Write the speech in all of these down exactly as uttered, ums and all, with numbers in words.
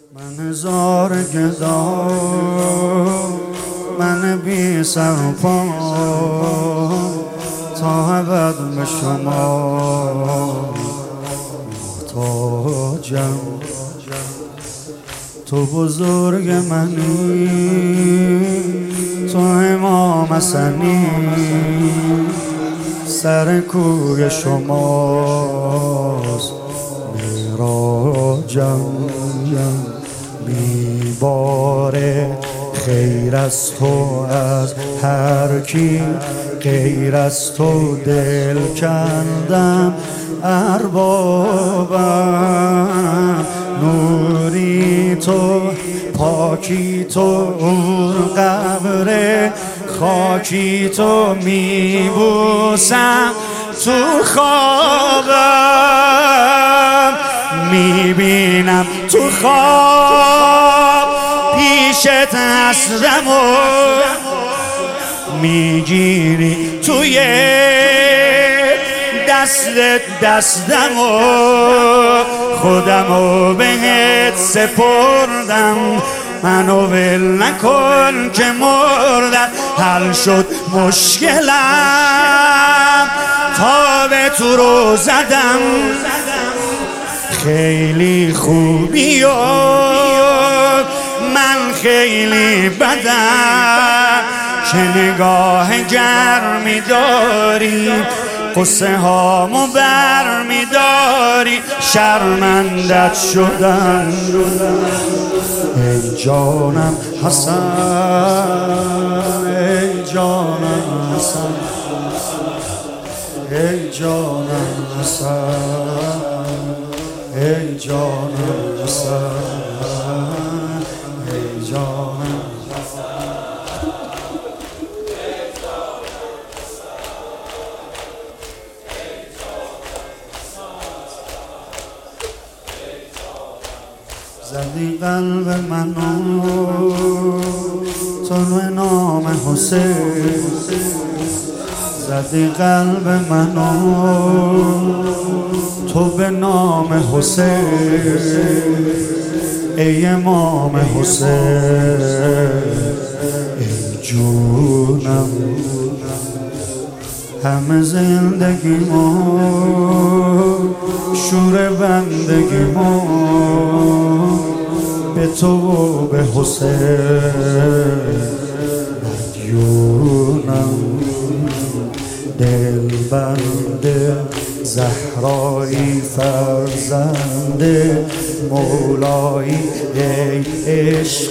من هزار گدا، من بی سر و پا، تا ابد به شما محتاجم. تو بزرگ منی، تو امام حسنی، سر کوی شماست معراجم. میباره خیر از تو از هر کی، غیر از تو دل کندم اربابم. نوری تو، پاکی تو، قبر خاکی تو، میبوسم تو خوابم. میبینم تو خواب پیشت هستم و میگیری توی دستت دستم و خودم و بهت سپردم. منو ول نکن که مردم. حل شد مشکلم تا به تو رو زدم. خیلی خوبی و من خیلی بدم که نگاه گرمی داری، قصه هامو بر می داری. شرمندت شدم ای جانم حسن، ای جانم حسن، ای جانم حسن، ای جانم حسن، ای جانم زدی قلب منو تو به نام حسین، زدی قلب منو تو به نام حسین. ای امام حسین، ای جونم، همه زندگیمو شور بندگیمو به تو و به حسین مدیونم. دل بنده زهرایی فرزنده مولایی، ای عشق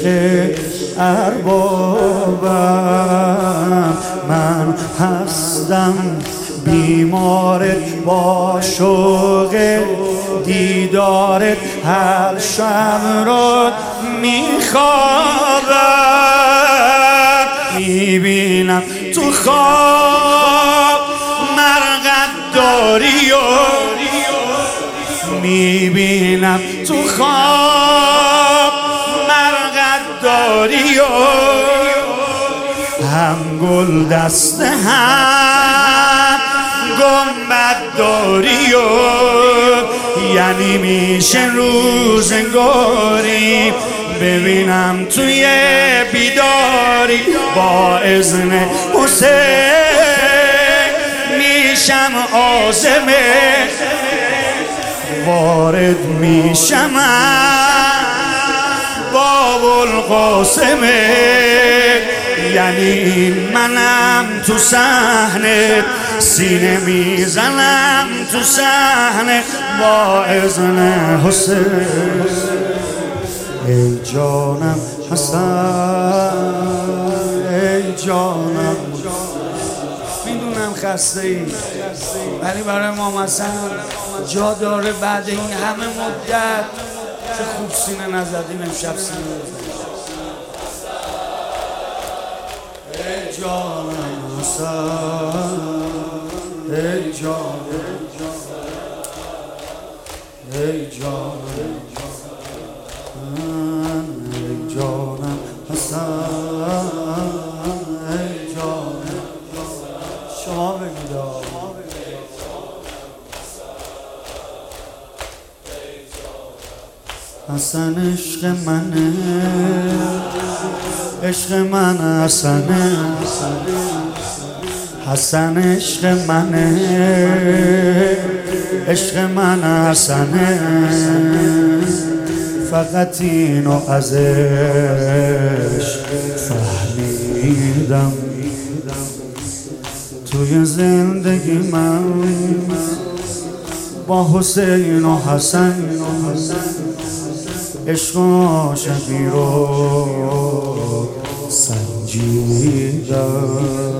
اربابم. من هستم بیمارت با شوق دیدارت، هر شب رو میخوابم. میبینم تو خواب مرقد داری و میبینم تو خواب مرقد داری و هم گل دست هم گنبد داری و یعنی میشه روزگاری ببینم توی بیداری. با اذن حسین میشم عازمه، وارد میشم باب القاسمه. یعنی این منم تو صحنه، سینه میزنم تو صحنه با اذن حسین. ای جانم حسن، ای جانم. میدونم خسته ای ولی برای امام حسن جا داره. بعد این همه مدت چه خوب سینه نزدیم امشب سینه نزدیم. ای جانم حسن، ای جانم، ای جانم، ای جانم حسن، ای جانم. شما بگید حسن عشق منه، عشق من حسنه، حسن عشق منه، عشق من حسنه. فقط اینو از عشق فهمیدم توی زندگی من، با حسین و حسن عشق و عاشقی رو سنجیدم.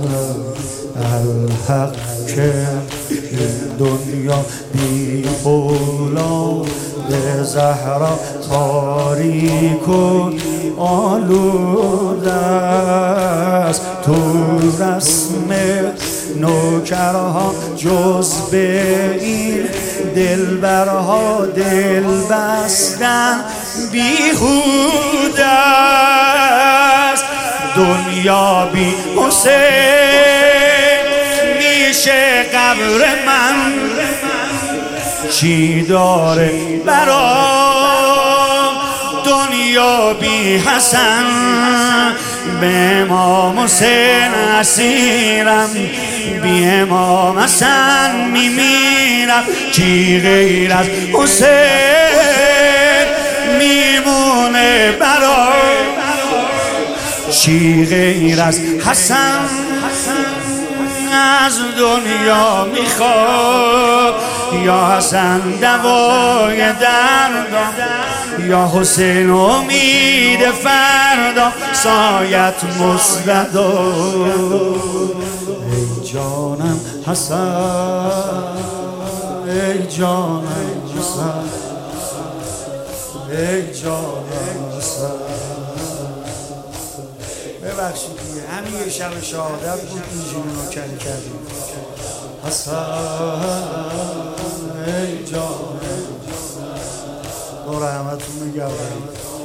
الحق که این دنیا بی اولاد زهرا تاریک و آلوده است. تو رسم نوکرها جز به این دلبرها دل بستن بیهوده است. دنیا بی حسین میشه قبر من، چی داره برام دنیا بی حسن؟ به امام حسین اسیرم، بی امام حسن میمیرم. کی غیر از حسین میمونه برام؟ چی غیر از حسن از دنیا میخواد؟ یا حسن دوای دردم، یا حسین امید فردا، سایت مصددا. ای جانم حسن، ای جانم حسن، ای جانم حسن. ببخشید دیگه، همین یه شب شهادت بود اینجوری نوکری کردیم. حسن ای جانم، با رحمتون میگردم.